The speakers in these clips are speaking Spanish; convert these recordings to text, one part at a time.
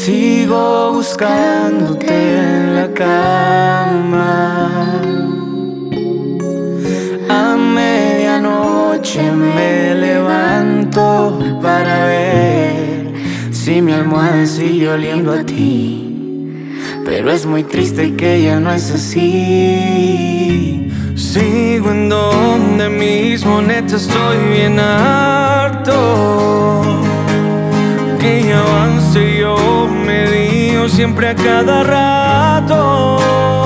Sigo buscándote en la cama. A medianoche me levanto para ver si mi almohada sigue oliendo a ti, pero es muy triste que ya no es así. Sigo en donde mismo, neta estoy bien harto. Que ya avance yo me digo siempre a cada rato.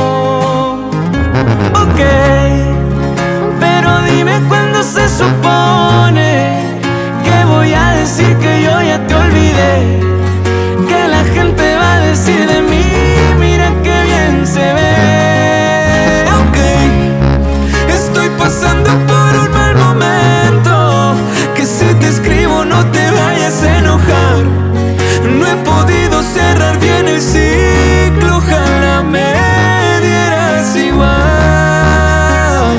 Ok, pero dime cuándo se supone que voy a decir que yo ya te olvidé. Que la gente va a decir de mí, mira qué bien se ve. Ok, estoy pasando por un mal momento, que si te escribo no te vayas a enojar. No he podido cerrar bien el ciclo, ojalá me dieras igual.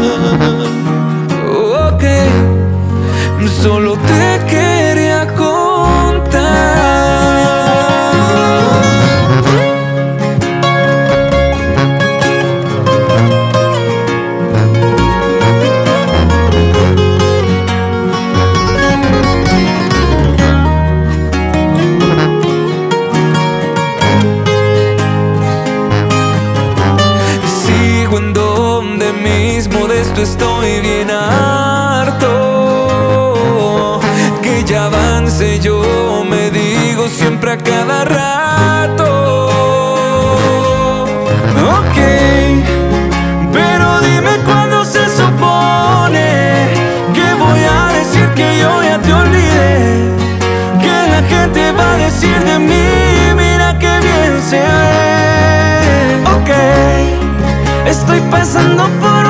Ok, solo te quería contar. En donde mismo de esto estoy bien harto. Que ya avance yo me digo siempre a cada rato. Ok, pero dime cuándo se supone que voy a decir que yo ya te olvidé. Que la gente va a decir de mí, mira qué bien se ve. Ok, estoy pasando por